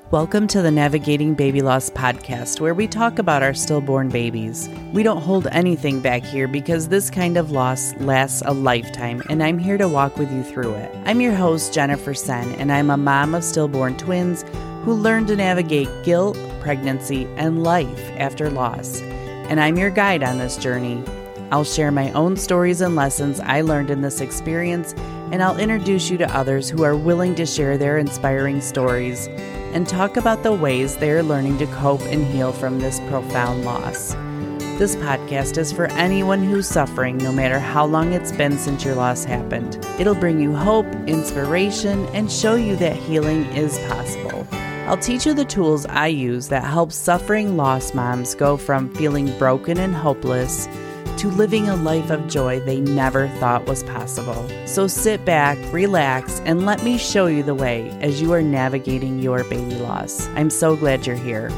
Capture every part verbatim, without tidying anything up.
Welcome to the Navigating Baby Loss podcast, where we talk about our stillborn babies. We don't hold anything back here because this kind of loss lasts a lifetime, and I'm here to walk with you through it. I'm your host, Jennifer Sen, and I'm a mom of stillborn twins who learned to navigate guilt, pregnancy, and life after loss. And I'm your guide on this journey. I'll share my own stories and lessons I learned in this experience, and I'll introduce you to others who are willing to share their inspiring stories and talk about the ways they're learning to cope and heal from this profound loss. This podcast is for anyone who's suffering, no matter how long it's been since your loss happened. It'll bring you hope, inspiration, and show you that healing is possible. I'll teach you the tools I use that help suffering loss moms go from feeling broken and hopeless to living a life of joy they never thought was possible. So sit back, relax, and let me show you the way as you are navigating your baby loss. I'm so glad you're here.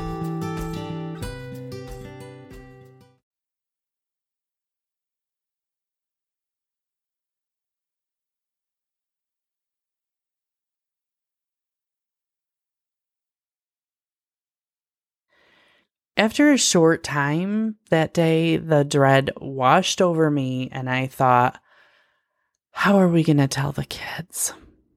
After a short time that day, the dread washed over me, and I thought, how are we going to tell the kids?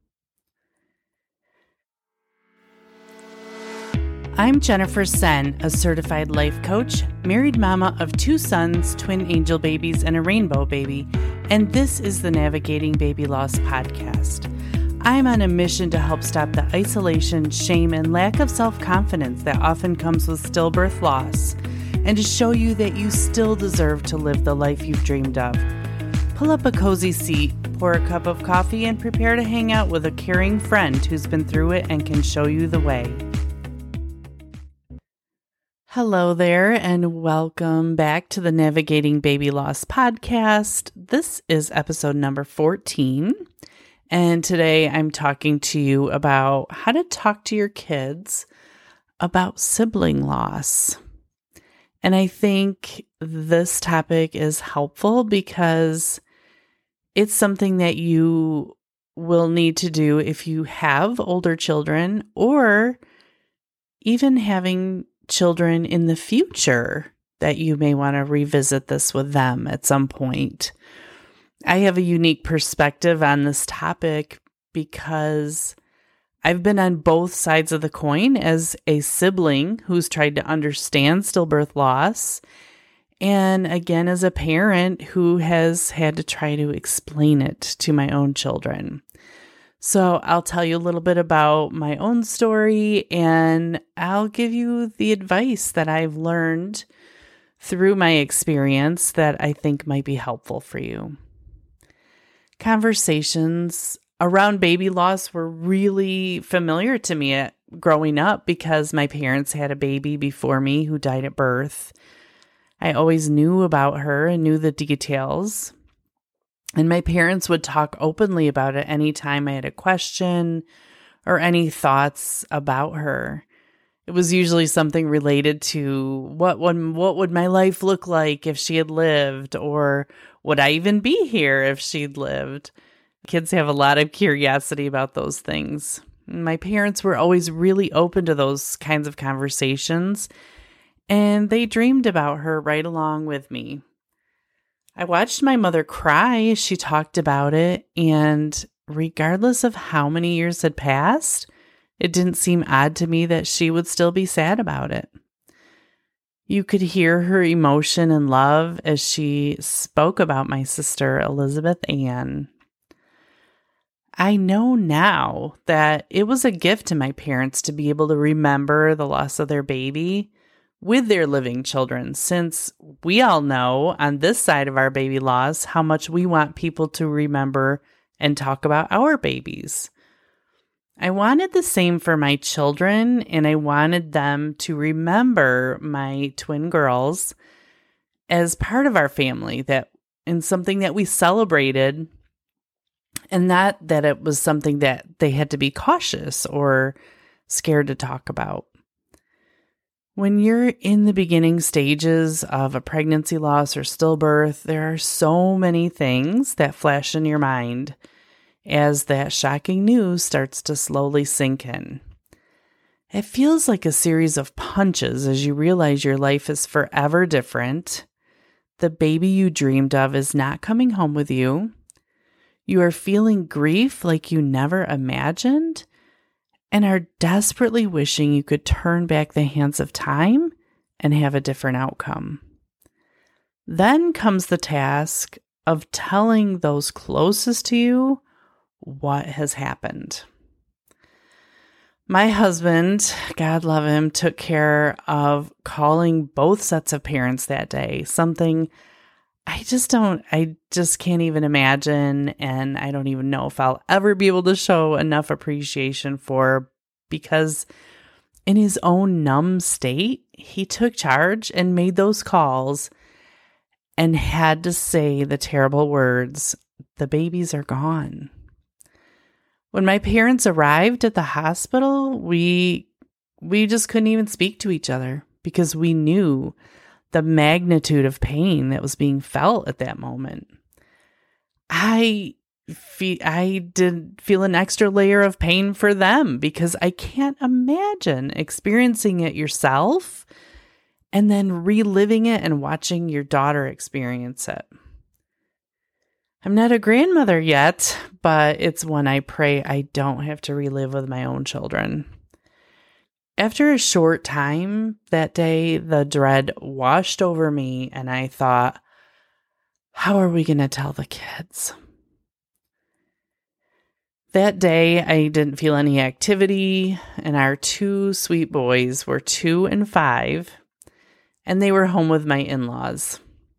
I'm Jennifer Sen, a certified life coach, married mama of two sons, twin angel babies, and a rainbow baby, and this is the Navigating Baby Loss podcast. I'm on a mission to help stop the isolation, shame, and lack of self-confidence that often comes with stillbirth loss, and to show you that you still deserve to live the life you've dreamed of. Pull up a cozy seat, pour a cup of coffee, and prepare to hang out with a caring friend who's been through it and can show you the way. Hello there, and welcome back to the Navigating Baby Loss podcast. This is episode number fourteen. And today I'm talking to you about how to talk to your kids about sibling loss. And I think this topic is helpful because it's something that you will need to do if you have older children or even having children in the future that you may want to revisit this with them at some point. I have a unique perspective on this topic because I've been on both sides of the coin as a sibling who's tried to understand stillbirth loss, and again as a parent who has had to try to explain it to my own children. So I'll tell you a little bit about my own story, and I'll give you the advice that I've learned through my experience that I think might be helpful for you. Conversations around baby loss were really familiar to me at, growing up because my parents had a baby before me who died at birth. I always knew about her and knew the details. And my parents would talk openly about it anytime I had a question or any thoughts about her. It was usually something related to what would, what would my life look like if she had lived, or would I even be here if she'd lived? Kids have a lot of curiosity about those things. My parents were always really open to those kinds of conversations, and they dreamed about her right along with me. I watched my mother cry as she talked about it, and regardless of how many years had passed, it didn't seem odd to me that she would still be sad about it. You could hear her emotion and love as she spoke about my sister, Elizabeth Ann. I know now that it was a gift to my parents to be able to remember the loss of their baby with their living children, since we all know on this side of our baby loss how much we want people to remember and talk about our babies. I wanted the same for my children, and I wanted them to remember my twin girls as part of our family, that and something that we celebrated, and not that it was something that they had to be cautious or scared to talk about. When you're in the beginning stages of a pregnancy loss or stillbirth, there are so many things that flash in your mind as that shocking news starts to slowly sink in. It feels like a series of punches as you realize your life is forever different. The baby you dreamed of is not coming home with you. You are feeling grief like you never imagined and are desperately wishing you could turn back the hands of time and have a different outcome. Then comes the task of telling those closest to you what has happened. My husband, God love him, took care of calling both sets of parents that day, something I just don't, I just can't even imagine, and I don't even know if I'll ever be able to show enough appreciation for, because in his own numb state, he took charge and made those calls and had to say the terrible words, "The babies are gone." When my parents arrived at the hospital, we we just couldn't even speak to each other because we knew the magnitude of pain that was being felt at that moment. I fe- I did feel an extra layer of pain for them because I can't imagine experiencing it yourself and then reliving it and watching your daughter experience it. I'm not a grandmother yet, but it's one I pray I don't have to relive with my own children. After a short time that day, the dread washed over me, and I thought, how are we going to tell the kids? That day, I didn't feel any activity, and our two sweet boys were two and five, and they were home with my in-laws.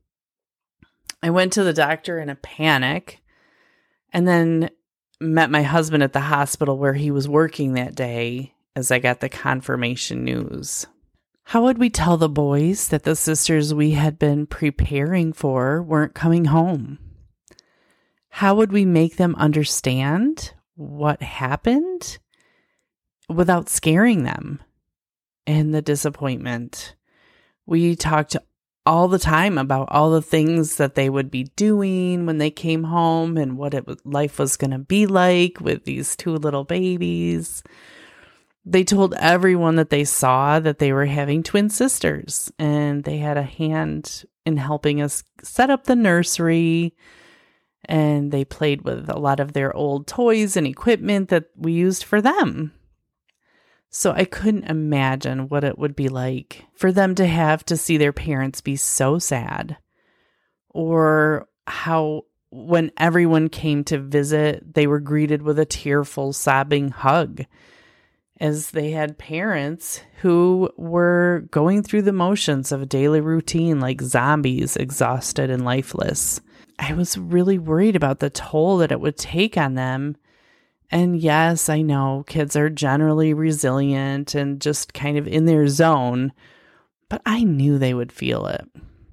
I went to the doctor in a panic and then met my husband at the hospital where he was working that day as I got the confirmation news. How would we tell the boys that the sisters we had been preparing for weren't coming home? How would we make them understand what happened without scaring them and the disappointment? We talked all the time about all the things that they would be doing when they came home and what it was, life was going to be like with these two little babies. They told everyone that they saw that they were having twin sisters, and they had a hand in helping us set up the nursery, and they played with a lot of their old toys and equipment that we used for them. So I couldn't imagine what it would be like for them to have to see their parents be so sad, or how when everyone came to visit, they were greeted with a tearful, sobbing hug, as they had parents who were going through the motions of a daily routine like zombies, exhausted and lifeless. I was really worried about the toll that it would take on them. And yes, I know kids are generally resilient and just kind of in their zone, but I knew they would feel it.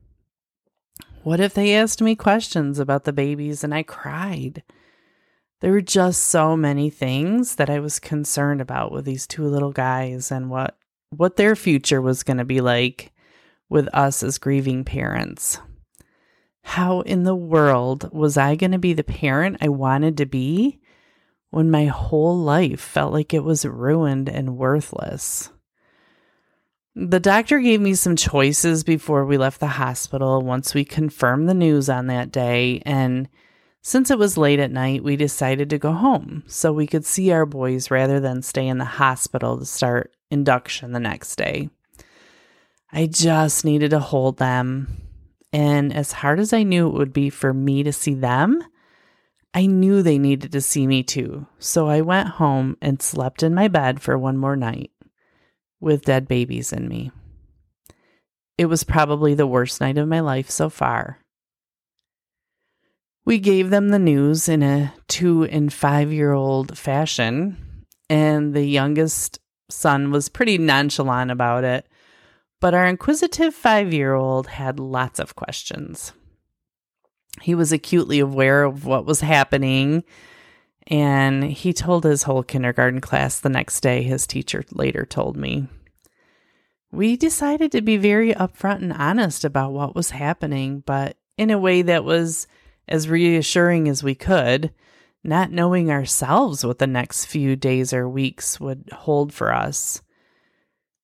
What if they asked me questions about the babies and I cried? There were just so many things that I was concerned about with these two little guys and what, what their future was going to be like with us as grieving parents. How in the world was I going to be the parent I wanted to be when my whole life felt like it was ruined and worthless? The doctor gave me some choices before we left the hospital once we confirmed the news on that day, and since it was late at night, we decided to go home so we could see our boys rather than stay in the hospital to start induction the next day. I just needed to hold them, and as hard as I knew it would be for me to see them, I knew they needed to see me too, so I went home and slept in my bed for one more night with dead babies in me. It was probably the worst night of my life so far. We gave them the news in a two and five-year-old fashion, and the youngest son was pretty nonchalant about it, but our inquisitive five-year-old had lots of questions. He was acutely aware of what was happening, and he told his whole kindergarten class the next day, his teacher later told me. We decided to be very upfront and honest about what was happening, but in a way that was as reassuring as we could, not knowing ourselves what the next few days or weeks would hold for us.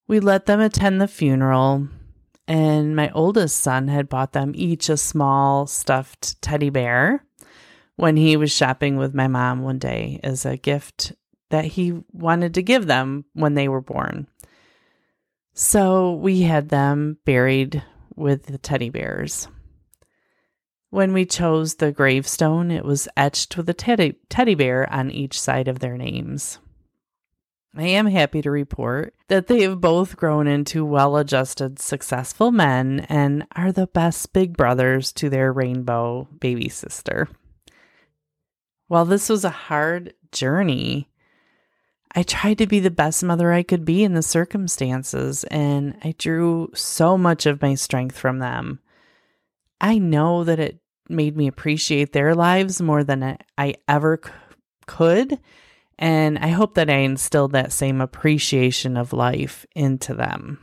We let them attend the funeral, and my oldest son had bought them each a small stuffed teddy bear when he was shopping with my mom one day as a gift that he wanted to give them when they were born. So we had them buried with the teddy bears. When we chose the gravestone, it was etched with a teddy, teddy bear on each side of their names. I am happy to report that they have both grown into well-adjusted, successful men and are the best big brothers to their rainbow baby sister. While this was a hard journey, I tried to be the best mother I could be in the circumstances, and I drew so much of my strength from them. I know that it made me appreciate their lives more than I ever c- could, and I hope that I instilled that same appreciation of life into them.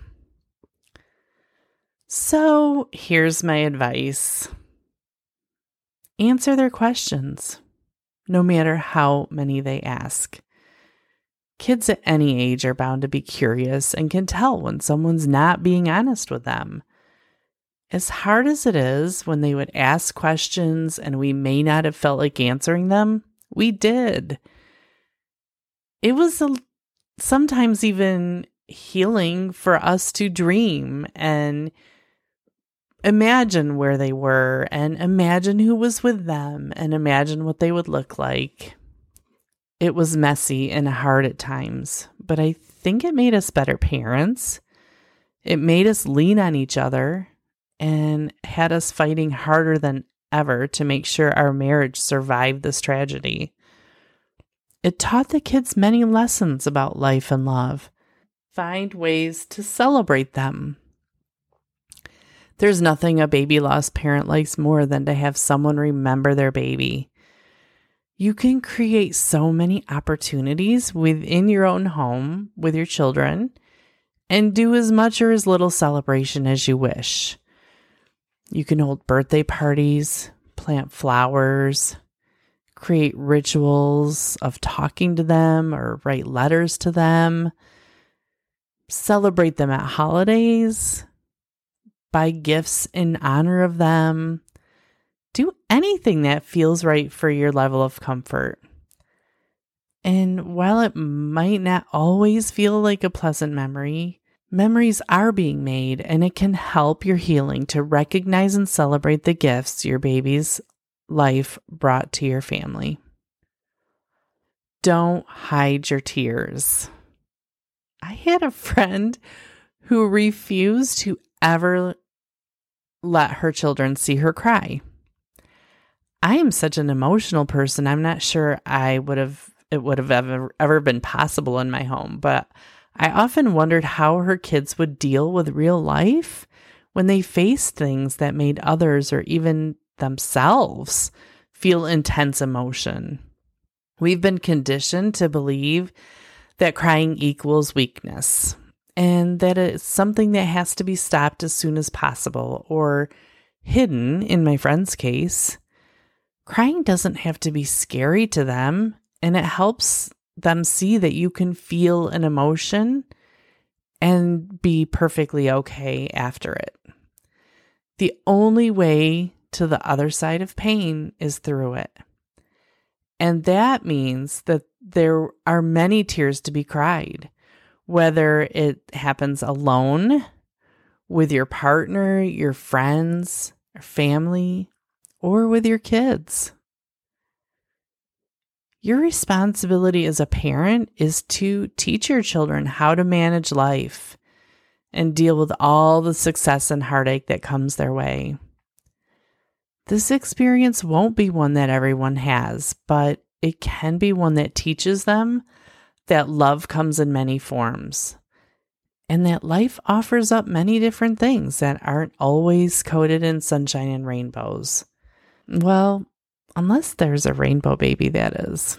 So here's my advice. Answer their questions, no matter how many they ask. Kids at any age are bound to be curious and can tell when someone's not being honest with them. As hard as it is when they would ask questions and we may not have felt like answering them, we did. It was a, sometimes even healing for us to dream and imagine where they were and imagine who was with them and imagine what they would look like. It was messy and hard at times, but I think it made us better parents. It made us lean on each other and had us fighting harder than ever to make sure our marriage survived this tragedy. It taught the kids many lessons about life and love. Find ways to celebrate them. There's nothing a baby lost parent likes more than to have someone remember their baby. You can create so many opportunities within your own home with your children and do as much or as little celebration as you wish. You can hold birthday parties, plant flowers, create rituals of talking to them or write letters to them, celebrate them at holidays, buy gifts in honor of them. Do anything that feels right for your level of comfort. And while it might not always feel like a pleasant memory, memories are being made, and it can help your healing to recognize and celebrate the gifts your baby's life brought to your family. Don't hide your tears. I had a friend who refused to ever let her children see her cry. I am such an emotional person. I'm not sure I would have it would have ever ever been possible in my home, but I often wondered how her kids would deal with real life when they faced things that made others or even themselves feel intense emotion. We've been conditioned to believe that crying equals weakness and that it's something that has to be stopped as soon as possible or hidden in my friend's case. Crying doesn't have to be scary to them, and it helps them see that you can feel an emotion and be perfectly okay after it. The only way to the other side of pain is through it. And that means that there are many tears to be cried, whether it happens alone, with your partner, your friends, or family, or with your kids. Your responsibility as a parent is to teach your children how to manage life and deal with all the success and heartache that comes their way. This experience won't be one that everyone has, but it can be one that teaches them that love comes in many forms and that life offers up many different things that aren't always coated in sunshine and rainbows. Well, unless there's a rainbow baby, that is.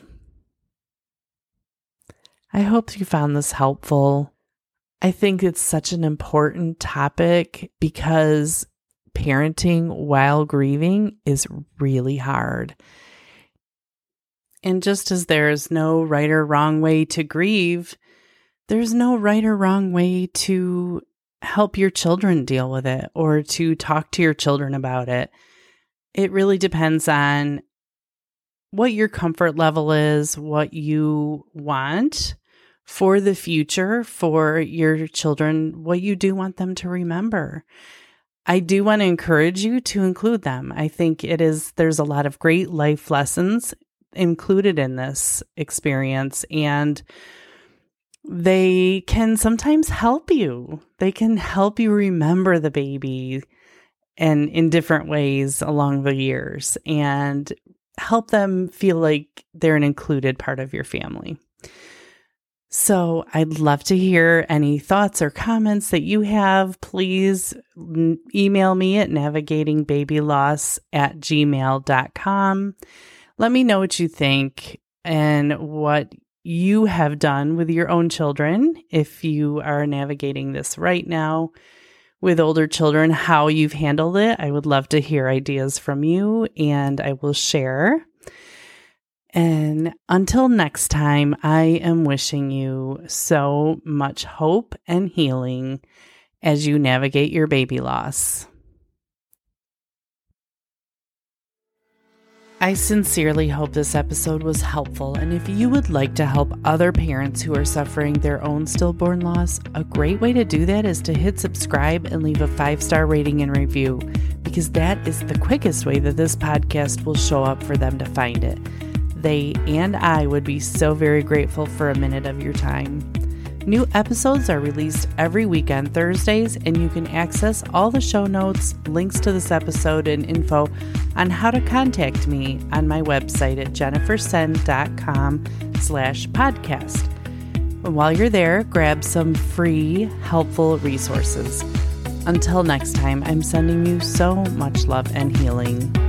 I hope you found this helpful. I think it's such an important topic because parenting while grieving is really hard. And just as there is no right or wrong way to grieve, there's no right or wrong way to help your children deal with it or to talk to your children about it. It really depends on what your comfort level is, what you want for the future, for your children, what you do want them to remember. I do want to encourage you to include them. I think it is, there's a lot of great life lessons included in this experience, and they can sometimes help you. They can help you remember the baby and in different ways along the years and help them feel like they're an included part of your family. So I'd love to hear any thoughts or comments that you have. Please email me at navigatingbabyloss at gmail dot com. Let me know what you think and what you have done with your own children. If you are navigating this right now with older children, how you've handled it. I would love to hear ideas from you, and I will share. And until next time, I am wishing you so much hope and healing as you navigate your baby loss. I sincerely hope this episode was helpful, and if you would like to help other parents who are suffering their own stillborn loss, a great way to do that is to hit subscribe and leave a five-star rating and review, because that is the quickest way that this podcast will show up for them to find it. They and I would be so very grateful for a minute of your time. New episodes are released every week on Thursdays, and you can access all the show notes, links to this episode, and info on how to contact me on my website at jennifersen.com slash podcast. And while you're there, grab some free, helpful resources. Until next time, I'm sending you so much love and healing.